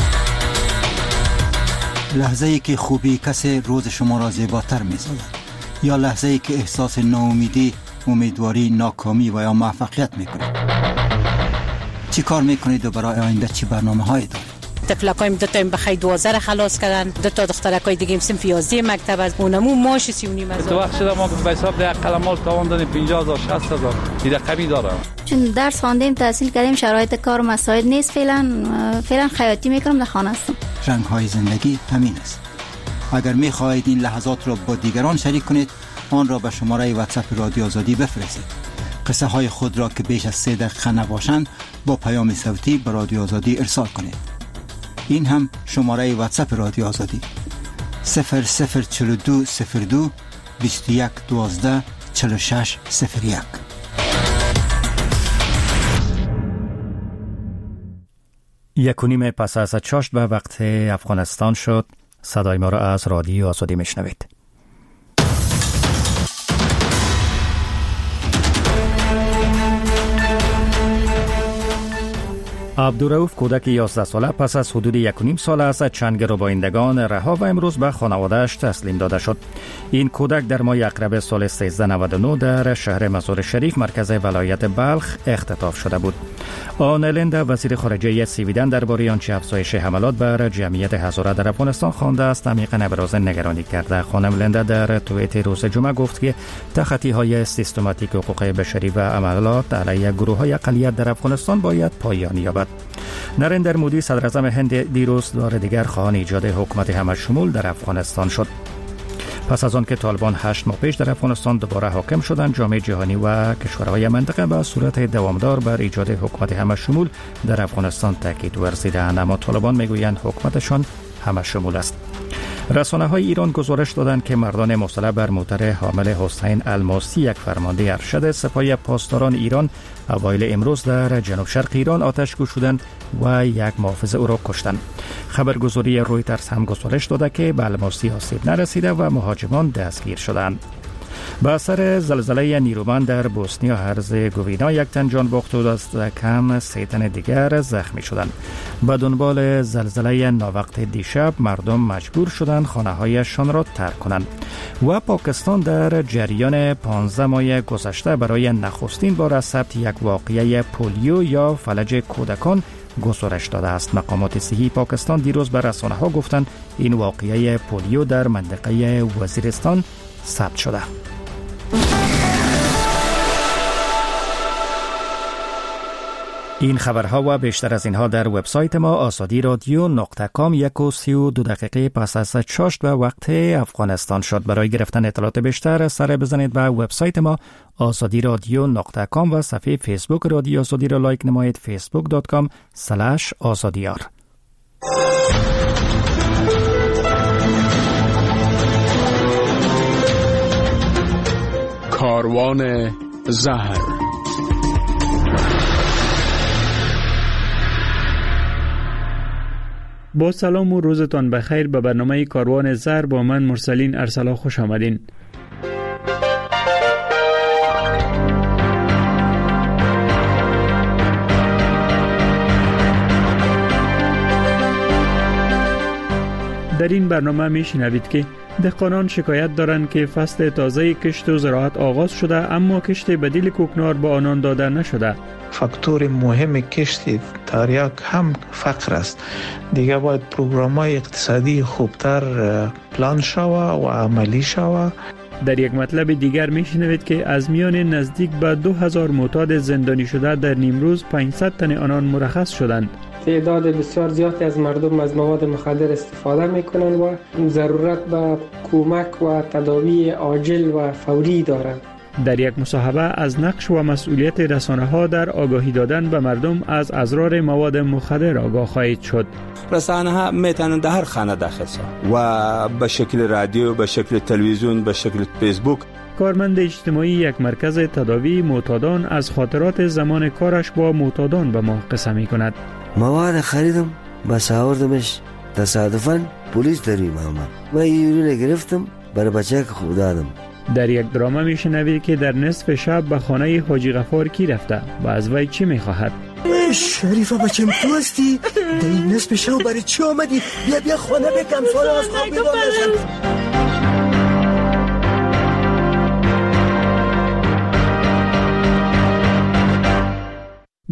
[SPEAKER 15] لحظه‌ای که خوبی کسی روز شما را زیباتر می سازد. یا لحظه ای که احساس ناامیدی، امیدواری، ناکامی و یا موفقیت میکنید؟ چی کار میکنید و برای آینده چی برنامه هایی دارید؟
[SPEAKER 3] تفلکایم دو تا بخیر 12 خلاص کردن، دو تا دخترکای دیگه صنف 11 مکتب از اونمو ماش 3.5
[SPEAKER 4] تو وقت شده ما به حساب ده قلمال تاوان دادیم 50000 60000 دیگه کمی داره.
[SPEAKER 6] چون درس خواندیم تحصیل کردیم شرایط کار مساعد نیست، فعلا خیاطی میکنم در خانه هستم.
[SPEAKER 15] رنگ های زندگی همین است. اگر میخواهید این لحظات را با دیگران شریک کنید، آن را به شماره واتساپ رادیو آزادی بفرستید. قصه های خود را که بیش از 3 دقیقه نباشند با پیام صوتی به رادیو آزادی ارسال کنید. این هم شماره واتساپ رادیو آزادی 0042 02 21 12 46 01.
[SPEAKER 2] یک و نیم پس از چاشت به وقت افغانستان شد. صدای ما را از رادیو آزادی میشنوید. عبدالرؤوف کودک 11 ساله پس از حدود 1.5 سال از چنگ گروگانندگان رها و امروز به خانواده‌اش تسلیم داده شد. این کودک در ماه اکربر سال 1399 در شهر مزار شریف مرکز ولایت بلخ اختطاف شده بود. آن لندا وزیر خارجه سویدن درباره آنچه افزایش حملات بر جمعیت هزاره در افغانستان خوانده است عمیقاً ابراز نگرانی کرده. خانم لندا در توییت روز جمعه گفت که تخطی‌های سیستماتیک حقوق بشری و عملات علیه گروه‌های اقلیت در افغانستان باید پایان یابد. نریندر مودی صدر اعظم هند دیروز بار دیگر خواهان ایجاد حکومت همشمول در افغانستان شد. پس از آن که طالبان 8 ماه پیش در افغانستان دوباره حاکم شدند، جامعه جهانی و کشورهای منطقه به صورت دوامدار بر ایجاد حکومت همشمول در افغانستان تاکید ورزیدند، اما طالبان میگویند حکومتشان همشمول است. رسانه‌های ایران گزارش دادند که مردان مسلح بر موتر حامل حسین الماسی، یک فرمانده ارشد سپاه پاسداران ایران، اوایل امروز در جنوب شرق ایران آتش گشودند و یک محافظ او را کشتند. خبرگزاری رویترز هم گزارش داده که به الماسی آسیب نرسیده و مهاجمان دستگیر شدند. به اثر زلزله نیرومند در بوسنیا هرزگوینا یک تن جان باخت و دست کم 3 تن دیگر زخمی شدند. به دنبال زلزله ناوقت دیشب مردم مجبور شدند خانه‌هایشان را ترک کنند و پاکستان در جریان 15 ماه گذشته برای نخستین بار از ثبت یک واقعه پولیو یا فلج کودکان گزارش داده است. مقامات صحی پاکستان دیروز به رسانه‌ها گفتند این واقعه پولیو در منطقه وزیرستان ثبت شده. این خبرها و بیشتر از اینها در وبسایت ما azadi.radio.com 1:32 دقیقه پس از چاشت به وقت افغانستان شد. برای گرفتن اطلاعات بیشتر سر بزنید به وبسایت ما azadi.radio.com و صفحه فیسبوک رادیو آزادی را لایک نمایید facebook.com/azadiyar.
[SPEAKER 5] کاروان زهر.
[SPEAKER 26] با سلام و روزتان بخیر. به برنامه کاروان زهر با من مرسلین ارسلا خوش آمدین. در این برنامه میشنوید که دهقانان شکایت دارند که فصل تازه کشت و زراعت آغاز شده اما کشت بدیل کوکنار به آنان داده نشده.
[SPEAKER 7] فاکتور مهم کشت تریاک هم فقر است. دیگه باید پروگرام‌های اقتصادی خوبتر پلان شوه و عملی شوه.
[SPEAKER 26] در یک مطلب دیگر میشنوید که از میان نزدیک به 2000 معتاد زندانی شده در نیمروز 500 تن آنان مرخص شدند.
[SPEAKER 8] تعداد بسیار زیادی از مردم از مواد مخدر استفاده میکنند و ضرورت به کمک و تداوی عاجل و فوری دارند.
[SPEAKER 26] در یک مصاحبه از نقش و مسئولیت رسانه‌ها در آگاهی دادن به مردم از اضرار مواد مخدر آگاه خواهید شد.
[SPEAKER 9] رسانه‌ها میتونن در هر خانه داخل شوند و به شکل رادیو، به شکل تلویزیون، به شکل فیسبوک.
[SPEAKER 26] کارمند اجتماعی یک مرکز تداوی معتادان از خاطرات زمان کارش با معتادان به ما قصه می‌کند.
[SPEAKER 27] مواد خریدم، بس آوردمش، تصادفاً پلیس در این آمد. من یوری گرفتم، برای بچه که خود دادم.
[SPEAKER 26] در یک درامه میشنوید که در نصف شب به خانه حاجی غفار کی رفته و از وی چی میخواهد.
[SPEAKER 28] شریفه بچم تو هستی؟ در این نصف شب برای چی آمدی؟ بیا خانه بکم سال از خواب بیدار نشم.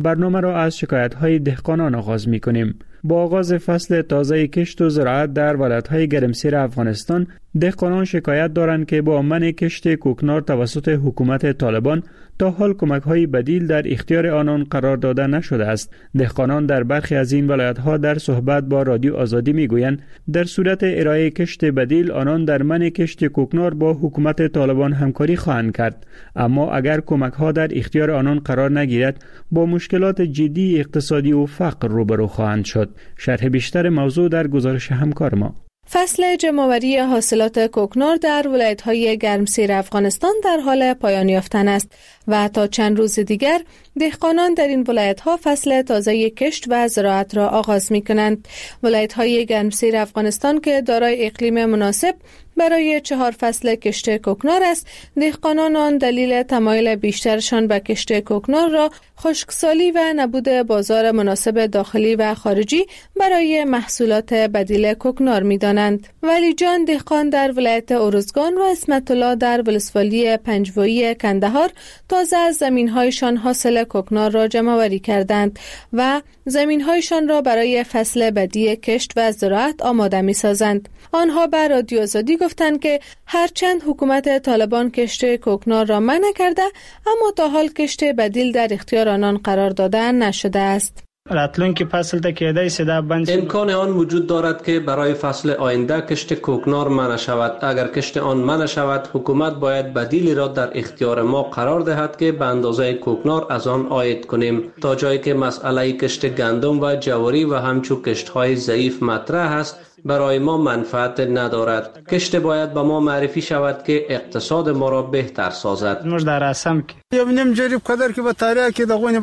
[SPEAKER 1] برنامه را از شکایت‌های دهقانان آغاز می‌کنیم. با آغاز فصل تازه کشت و زراعت در ولایت‌های گرمسیر افغانستان، دهقانان شکایت دارند که با منع کشت کوکنار توسط حکومت طالبان تا حال کمک‌های بدیل در اختیار آنان قرار داده نشده است. دهقانان در برخی از این ولایت‌ها در صحبت با رادیو آزادی می‌گویند در صورت ارائه کشت بدیل آنان در منع کشت کوکنار با حکومت طالبان همکاری خواهند کرد، اما اگر کمک‌ها در اختیار آنان قرار نگیرد با مشکلات جدی اقتصادی و فقر روبرو خواهند شد. شرح بیشتر موضوع در گزارش همکار ما.
[SPEAKER 10] فصل جمع‌آوری حاصلات کوکنار در ولایت‌های گرمسیر افغانستان در حال پایان یافتن است و تا چند روز دیگر دهقانان در این ولایت‌ها فصل تازه کشت و زراعت را آغاز می‌کنند. ولایت‌های گرمسیر افغانستان که دارای اقلیم مناسب برای 4 فصل کشت کوکنار است، دهقانان آن دلیل تمایل بیشترشان به کشت کوکنار را خشکسالی و نبود بازار مناسب داخلی و خارجی برای محصولات بدیل کوکنار می‌دانند. ولی جان دهقان در ولایت ارزگان و اسمت الله در ولسوالی پنجوایی کندهار تازه از زمین‌هایشان حاصل کوکنار را جمع‌آوری کردند و زمین‌هایشان را برای فصل بعدی کشت و زراعت آماده می‌سازند. آنها به رادیو آزادی گفتند که هرچند حکومت طالبان کشت کوکنار را منع کرده، اما تا حال کشت بدیل در اختیار آنان قرار داده نشده است.
[SPEAKER 11] راتلونکي فصل ته کېدای شي دا بند
[SPEAKER 12] امکان آن وجود دارد که برای فصل آینده کشت کوکنار منع شود. اگر کشت آن منع شود، حکومت باید بدیلی را در اختیار ما قرار دهد که به اندازه کوکنار از آن عاید کنیم، تا جایی که مسئله کشت گندم و جواری و همچون کشت‌های ضعیف مطرح است برای ما منفعت ندارد. کشت باید به ما معرفی شود که اقتصاد ما را بهتر سازد.
[SPEAKER 11] موږ در اسم کې 1.5 جریب قدر که به تاریخ کې دغونه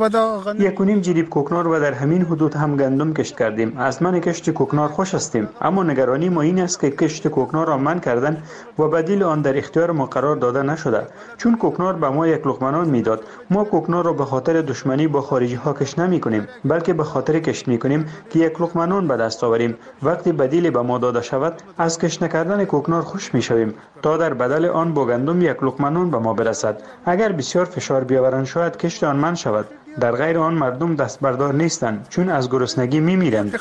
[SPEAKER 11] به
[SPEAKER 13] 1.5 جریب کوکنار و در همین حدود هم گندم کشت کردیم. از من کشت کوکنار خوش هستیم، اما نگرانی ما این است که کشت کوکنار را منع کردن و بدیل آن در اختیار ما قرار داده نشده. چون کوکنار به ما یک لقمه نان میداد، ما کوکنار را به خاطر دشمنی با خارجی ها کشت نمی کنیم، بلکه به خاطر کشت می کنیم که یک لقمه نان به دست آوریم. وقتی بدیل به ما داده شود، از کشت نکردن کوکنار خوش می شویم تا در بدل آن با گندم یک لقمه نان به ما برسد. اگر بسیار فشار بیاورند شاید کشت آن منع شود. در غیر آن مردم دست بردار نیستند، چون از گرسنگی میمیرند.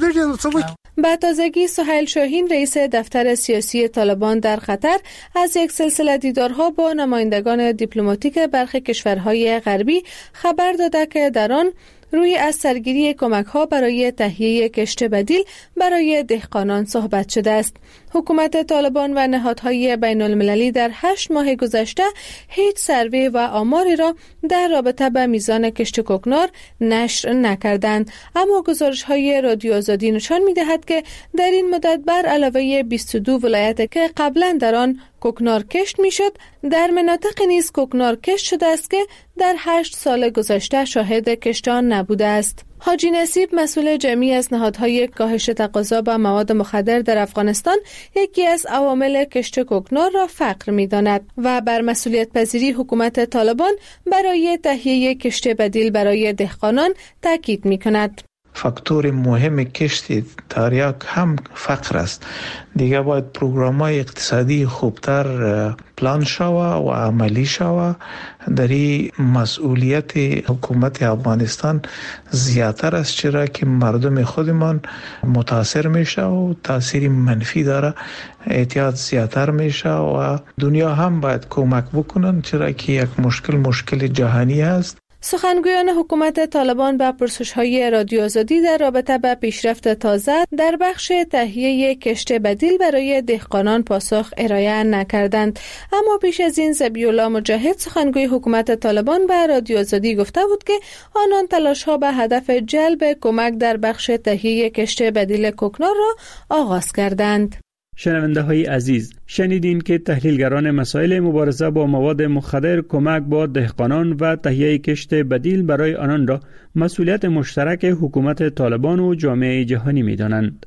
[SPEAKER 10] به تازگی سهیل شاهین رئیس دفتر سیاسی طالبان در قطر از یک سلسله دیدارها با نمایندگان دیپلماتیک برخی کشورهای غربی خبر داده که در آن روی از سرگیری کمک‌ها برای تهیه کشت بدیل برای دهقانان صحبت شده است. حکومت طالبان و نهادهای بین المللی در 8 ماه گذشته هیچ سروی و آماری را در رابطه با میزان کشت کوکنار نشر نکردند، اما گزارش‌های رادیو آزادی نشان می‌دهد که در این مدت بر علاوه 22 ولایت که قبلا در آن کوکنار کشت میشد، در مناطق نیز کوکنار کشت شده است که در 8 سال گذشته شاهد کشت آن نبوده است. حاجی نصیب مسئول جمعی از نهادهای کاهش تقاضا به مواد مخدر در افغانستان یکی از عوامل کشت کوکنار را فقر می‌داند و بر مسئولیت پذیری حکومت طالبان برای تهیه کشت بدیل برای دهقانان تاکید می‌کند.
[SPEAKER 7] فاکتور مهم کشت تریاک هم فقر است. دیگه باید پروگرام‌های اقتصادی خوبتر پلان شوه و عملی شوه. در این مسئولیت حکومت افغانستان زیادتر است، چرا که مردم خودمان متاثر میشه و تاثیر منفی داره، اعتیاد زیادتر میشه و دنیا هم باید کمک بکنن، چرا که یک مشکل جهانی است.
[SPEAKER 10] سخنگویان حکومت طالبان به پرسش‌های رادیو آزادی در رابطه با پیشرفت تازه در بخش تهیه کشت بدیل برای دهقانان پاسخ ارائه نکردند، اما پیش از این ذبیح‌الله مجاهد سخنگوی حکومت طالبان به رادیو آزادی گفته بود که آنان تلاش‌ها به هدف جلب کمک در بخش تهیه کشت بدیل کوکنار را آغاز کردند.
[SPEAKER 1] شنونده های عزیز، شنیدین که تحلیلگران مسائل مبارزه با مواد مخدر کمک با دهقانان و تهیه کشت بدیل برای آنان را مسئولیت مشترک حکومت طالبان و جامعه جهانی می دانند.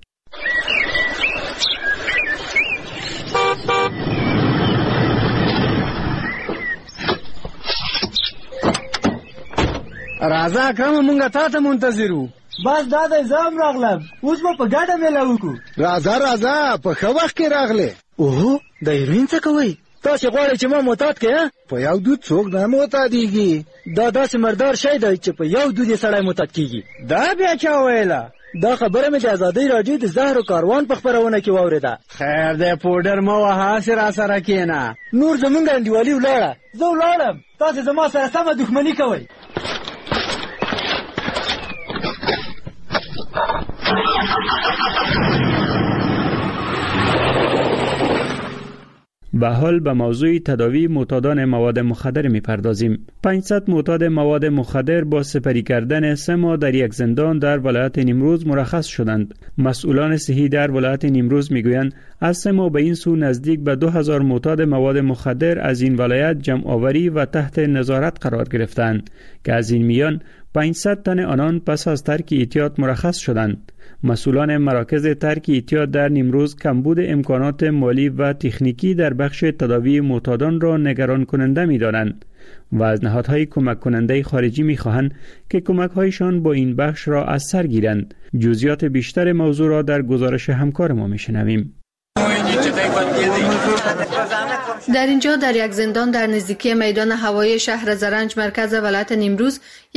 [SPEAKER 28] راځه اکرم مونږه تا ته منتظرو.
[SPEAKER 14] بس دا د زام راغلم، اوس به په ګډه مېله وکړو.
[SPEAKER 28] راځه په ښه وخت کې راغلې. اوهو د هیروین څه کوئ؟ تاسو غواړئ چې ما معتاد کړئ؟ په یو دود څوک نه معتادیږي. دا داسې مردار شی دی چې په یو دود یې سړی معتاد کیږي. دا بیا چا ویله؟ دا خبره مې د ازادۍ راډیو د زهر و کاروان په خپرونه کې واورېده. خیر دی پوډر مه وهه، هسې راسره کښېنه. نور زمونږ انډیوالي ولاړه. زه ولاړم، تاسې زما سره سمه دښمني کوئ.
[SPEAKER 1] به حال به موضوع تداوی معتادان مواد مخدر می‌پردازیم. 500 معتاد مواد مخدر با سپری کردن 3 ماه در یک زندان در ولایت نیمروز مرخص شدند. مسئولان صحی در ولایت نیمروز میگویند از 3 ماه به این سو نزدیک به 2000 معتاد مواد مخدر از این ولایت جمع آوری و تحت نظارت قرار گرفتند که از این میان 500 تن آنان پس از ترک اعتیاد مرخص شدند. مسئولان مراکز ترک اعتیاد در نیمروز کمبود امکانات مالی و تکنیکی در بخش تداوی معتادان را نگران کننده می دانند و از نهادهای کمک کننده خارجی می خواهند که کمک‌هایشان با این بخش را از سر گیرند. جزئیات بیشتر موضوع را در گزارش همکار ما می شنویم.
[SPEAKER 10] در اینجا در یک زندان در نزدیکی میدان هوایی شهر زرنج مرکز ولایت نیمروز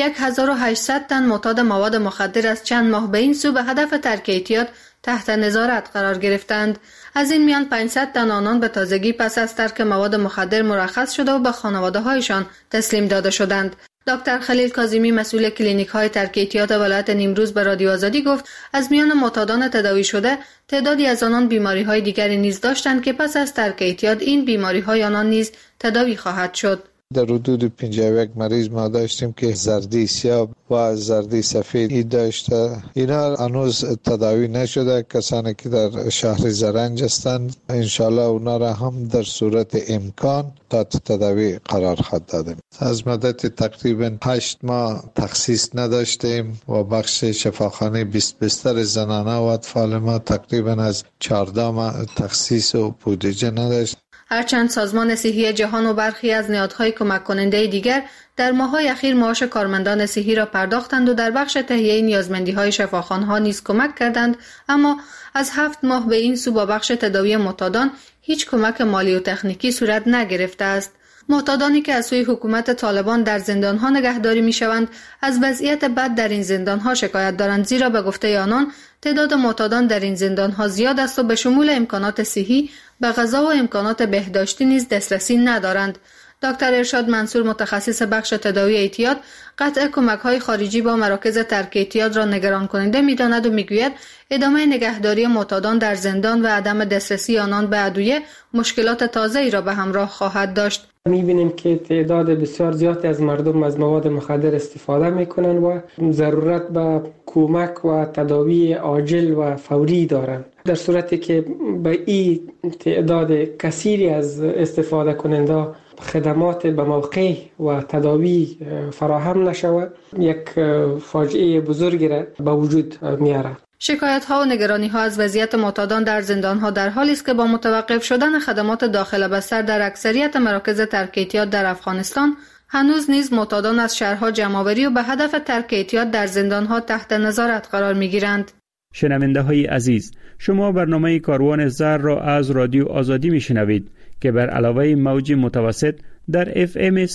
[SPEAKER 10] 1800 تن معتاد مواد مخدر از چند ماه به این سو به هدف ترک اعتیاد تحت نظارت قرار گرفتند. از این میان 500 تن آنان به تازگی پس از ترک مواد مخدر مرخص شده و به خانواده‌هایشان تسلیم داده شدند. دکتر خلیل کاظمی مسئول کلینیک های ترک اعتیاد ولایت نیمروز به رادیو آزادی گفت از میان معتادان تداوی شده تعدادی از آنان بیماری های دیگری نیز داشتند که پس از ترک اعتیاد این بیماری های آنان نیز تداوی خواهد شد.
[SPEAKER 16] در حدود 51 مریض ما داشتیم که زردی سیاه و زردی سفید داشته. اینا هنوز تداوی نشده. کسانی که در شهر زرنج هستند انشالله اونا را هم در صورت امکان تا تداوی قرار خواهد دادیم. از مدت تقریبا 8 ماه تخصیص نداشتیم و بخش شفاخانه 20 بستر زنانه و اطفال ما تقریبا از 14 ماه تخصیص و بودجه نداشت.
[SPEAKER 10] هرچند سازمان صحی جهان و برخی از نهادهای کمک کننده دیگر در ماه‌های اخیر معاش کارمندان صحی را پرداختند و در بخش تهیه نیازمندی‌های شفاخانه‌ها نیز کمک کردند، اما از 7 ماه به این سو با بخش تداوی معتادان هیچ کمک مالی و تکنیکی صورت نگرفته است. معتادانی که از سوی حکومت طالبان در زندان‌ها نگهداری می‌شوند از وضعیت بد در این زندان‌ها شکایت دارند، زیرا به گفته آنان تعداد معتادان در این زندان‌ها زیاد است و به شمول امکانات صحی، به غذا و امکانات بهداشتی نیز دسترسی ندارند. دکتر ارشاد منصور متخصص بخش تداوی اعتیاد قطع کمک‌های خارجی با مراکز ترک اعتیاد را نگران کننده می‌داند و می‌گوید ادامه نگهداری معتادان در زندان و عدم دسترسی آنان به ادویه مشکلات تازه‌ای را به همراه خواهد داشت.
[SPEAKER 8] می‌بینیم که تعداد بسیار زیادی از مردم از مواد مخدر استفاده می‌کنند و ضرورت به کمک و تداوی عاجل و فوری دارند. در صورتی که به این تعداد کثیری از استفاده کننده خدمات به موقع و تداوی فراهم نشود، یک فاجعه بزرگی را به وجود می‌آورد.
[SPEAKER 10] شکایت‌ها و نگرانی‌ها از وضعیت معتادان در زندان‌ها در حالی است که با متوقف شدن خدمات داخل بستر در اکثریت مراکز ترک اعتیاد در افغانستان هنوز نیز معتادان از شهرها جمع‌آوری و به هدف ترک اعتیاد در زندان‌ها تحت نظارت قرار می‌گیرند.
[SPEAKER 1] شنونده‌های عزیز، شما برنامه کاروان زر را از رادیو آزادی میشنوید که بر علاوه موج متوسط در FM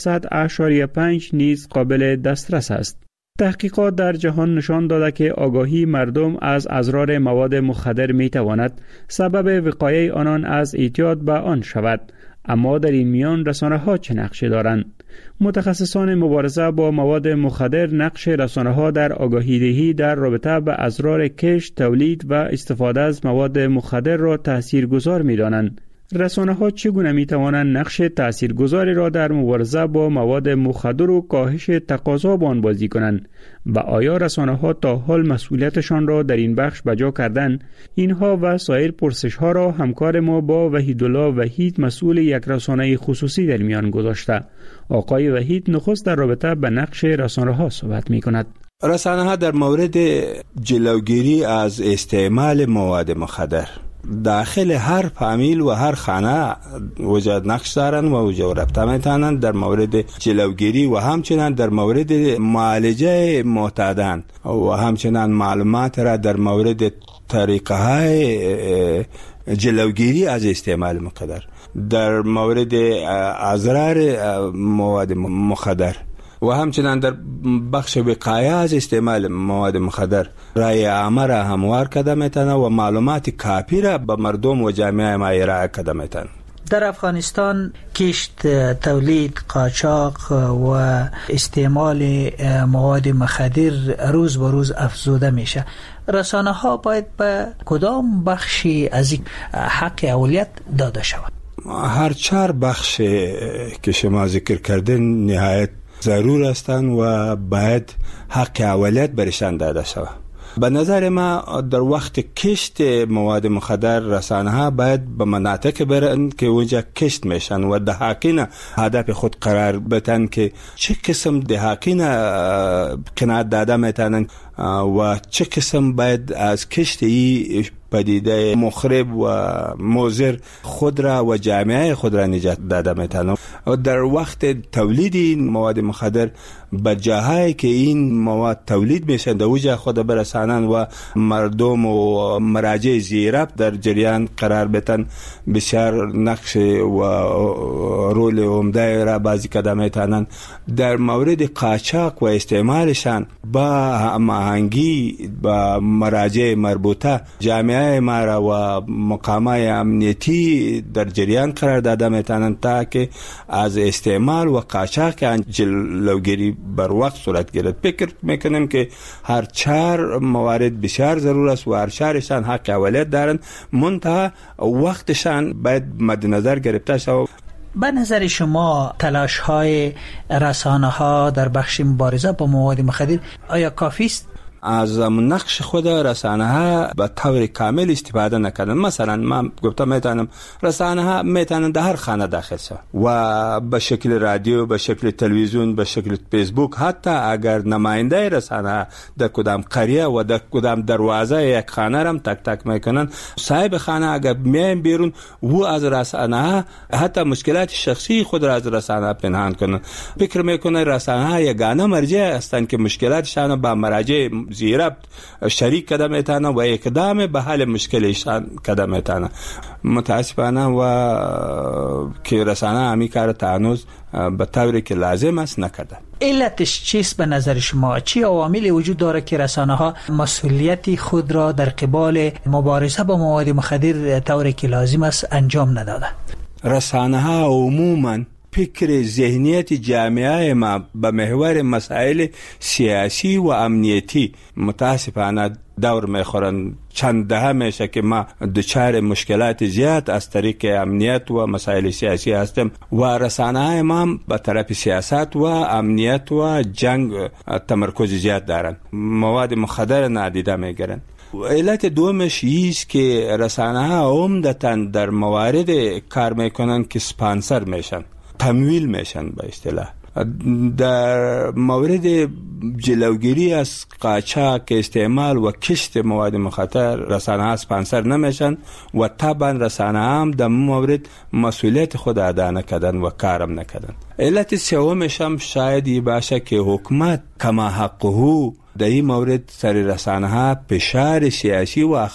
[SPEAKER 1] 100.5 نیز قابل دسترس است. تحقیقات در جهان نشان داده که آگاهی مردم از اضرار مواد مخدر می تواند سبب وقایع آنان از اعتیاد به آن شود. اما در این میان رسانه‌ها چه نقشی دارند؟ متخصصان مبارزه با مواد مخدر نقش رسانه‌ها در آگاهی‌دهی در رابطه با اضرار کشت، تولید و استفاده از مواد مخدر را تاثیرگذار می‌دانند. رسانه‌ها چگونه می‌توانند نقش تاثیرگذاری را در مبارزه با مواد مخدر و کاهش تقاضا به آن بازی کنند و آیا رسانه‌ها تا حال مسئولیتشان را در این بخش بجا کردند؟ اینها و سایر پرسش‌ها را همکار ما با وحیدالله وحید مسئول یک رسانه خصوصی در میان گذاشته. آقای وحید نخست در رابطه با نقش رسانه‌ها صحبت می‌کند.
[SPEAKER 9] رسانه‌ها در مورد جلوگیری از استعمال مواد مخدر داخل هر فامیل و هر خانه وجود نقش دارن و وجود رابطه میتونن در مورد جلوگیری و همچنین در مورد معالجه معتادان و همچنین معلومات را در مورد طریقه های جلوگیری از استعمال مخدر، در مورد اضرار مواد مخدر و همچنین در بخش وقایه از استعمال مواد مخدر رای عامه را هموار کرده میتونه و معلومات کافی را به مردم و جامعه ما ارائه کرده میتونه.
[SPEAKER 17] در افغانستان کشت، تولید، قاچاق و استعمال مواد مخدر روز به روز افزوده میشه. رسانه ها باید به کدام بخشی از حق اولیت داده شود؟
[SPEAKER 9] هر 4 بخش که شما ذکر کردین نهایت ضرور هستند و باید حق اولیت برشان داده شود. به نظر ما در وقت کشت مواد مخدر رسانه ها باید به مناطق برن که اونجا کشت میشن و دهاقین هدف خود قرار بدن که چه قسم دهاقین کنایت داده میتونن و چه قسم باید از کشت ای پدیده مخرب و مضر خود را و جامعه خود را نجات داده میتونن. و در وقت تولید این مواد مخدر به جاهایی که این مواد تولید میشن در اوجه خود برسانن و مردم و مراجع زیراب در جریان قرار بدن، بسیار نقش و رول عمده را بازی کرده میتونن. در مورد قاچاق و استعمالشان با هماهنگی با مراجع مربوطه جامعه ما را و مقامات امنیتی در جریان قرار داده میتونن تا که از استعمال و قاچاق جلوگیری بر وقت صورت گیرد. فکر میکنم که هر 4 موارد بسیار ضرور است و هر 4شان حق اولیت دارند، منتها وقتشان باید مد نظر گرفته شود.
[SPEAKER 17] به نظر شما تلاش های رسانه ها در بخش مبارزه با مواد مخدر آیا کافی است؟
[SPEAKER 9] از نقش خود رسانه ها به طور کامل استفاده نکردن. مثلا من گفتم میتونم رسانه ها میتونن در هر خانه داخل شن و به شکل رادیو، به شکل تلویزیون، به شکل فیسبوک، حتی اگر نماینده رسانه ها در کدام قریه و در کدام دروازه یک خانه رم تک تک میکنن، صاحب خانه اگر میایم بیرون و از رسانه ها حتی مشکلات شخصی خود را از رسانه ها پنهان کنن. فکر میکنه رسانه ها یگانه مرجع هستند که مشکلاتشان با مراجع زیراب شریک کرده میتونه و اقدام به حل مشکلشان کرده میتونه. متاسفانه و که رسانه همی کار تانوز به طوری که لازم است نکرده.
[SPEAKER 17] علتش چیست به نظر شما؟ چی عواملی وجود داره که رسانه ها مسئولیت خود را در قبال مبارزه با مواد مخدر طوری که لازم است انجام نداده؟
[SPEAKER 9] رسانه ها عموماً فکر ذهنیت جامعه ما به محور مسائل سیاسی و امنیتی متاسفانه دور میخورن. چند دهه میشه که ما دچار مشکلات زیاد از طریق امنیت و مسائل سیاسی هستیم و رسانه های ما به طرف سیاست و امنیت و جنگ تمرکز زیاد دارن، مواد مخدر نادیده میگیرن. علت دومش ایست که رسانه ها عمدتاً در موارد کار میکنن که سپانسر میشن، تمویل میشن به اصطلاح. در مورد جلوگیری از قاچاق، استعمال و کشت مواد مخدر رسانه ها سپانسر نمیشن و طبعا رسانه هم در مورد مسئولیت خود ادا نکردن و کارم نکردن. علت سومش هم شاید باشه که حکومت کما حقه در این مورد سر رسانه ها فشار سیاسی و